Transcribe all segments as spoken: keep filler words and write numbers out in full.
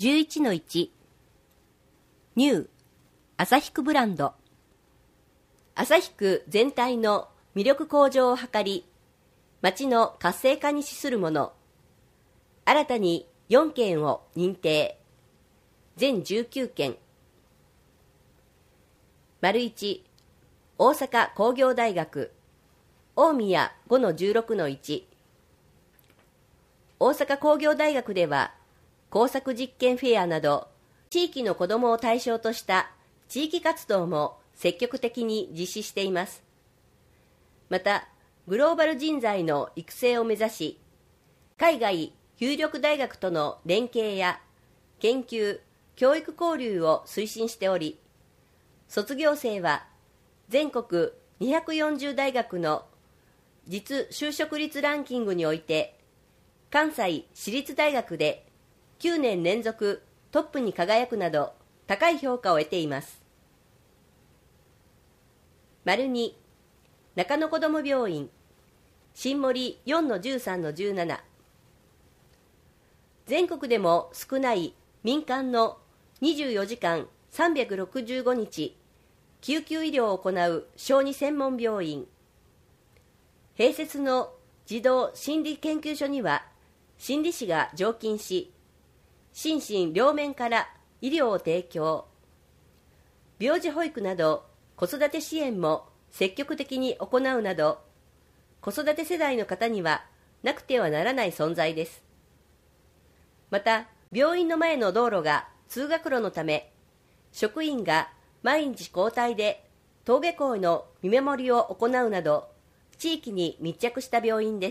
じゅういちのいち ニューアサヒ区ブランド。アサヒ区全体の魅力向上を図り、町の活性化に資するもの。新たによんけんを認定。全じゅうきゅうけん。丸いち、大阪工業大学。大宮 ごのじゅうろくのいち。大阪工業大学では、工作実験フェアなど、地域の子どもを対象とした地域活動も積極的に実施しています。また、グローバル人材の育成を目指し、海外有力大学との連携や研究・教育交流を推進しており、卒業生は全国にひゃくよんじゅう大学の実就職率ランキングにおいて、関西私立大学できゅうねん連続トップに輝くなど高い評価を得ています。丸に、中野こども病院、新森 よんのじゅうさんのじゅうなな。全国でも少ない民間のにじゅうよじかんさんびゃくろくじゅうごにち救急医療を行う小児専門病院。併設の児童心理研究所には心理士が常勤し、心身両面から医療を提供。病児保育など子育て支援も積極的に行うなど、子育て世代の方にはなくてはならない存在です。また、病院の前の道路が通学路のため、職員が毎日交代で登下校の見守りを行うなど、地域に密着した病院です。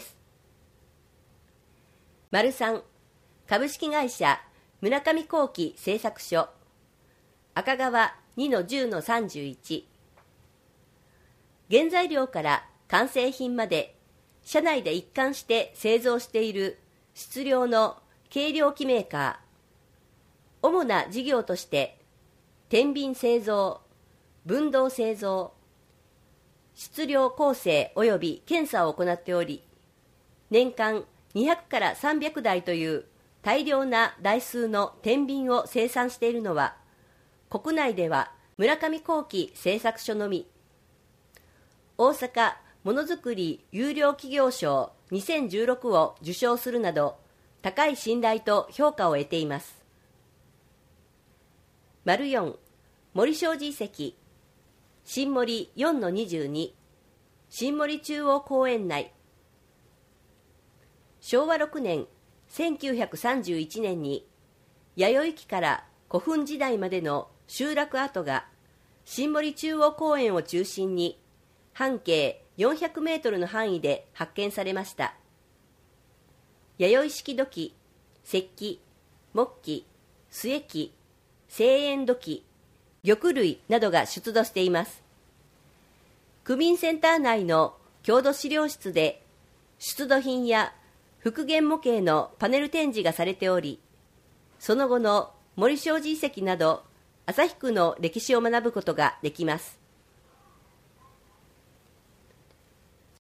丸さん、株式会社村上工機製作所。赤川 にのじゅうのさんじゅういち。原材料から完成品まで社内で一貫して製造している質量の計量器メーカー。主な事業として天秤製造、分銅製造、質量構成及び検査を行っており、年間にひゃくからさんびゃくだいという大量な台数の天秤を生産しているのは、国内では村上工機製作所のみ。大阪ものづくり優良企業賞にせんじゅうろくを受賞するなど、高い信頼と評価を得ています。丸よん、森正寺遺跡。新森 よんのにじゅうに。新森中央公園内。しょうわろくねん、せんきゅうひゃくさんじゅういちねんに弥生期から古墳時代までの集落跡が新森中央公園を中心に半径よんひゃくメートルの範囲で発見されました。弥生式土器、石器、木器、末器、製塩土器、玉類などが出土しています。区民センター内の郷土資料室で出土品や復元模型のパネル展示がされており、その後の森正寺遺跡など旭区の歴史を学ぶことができます。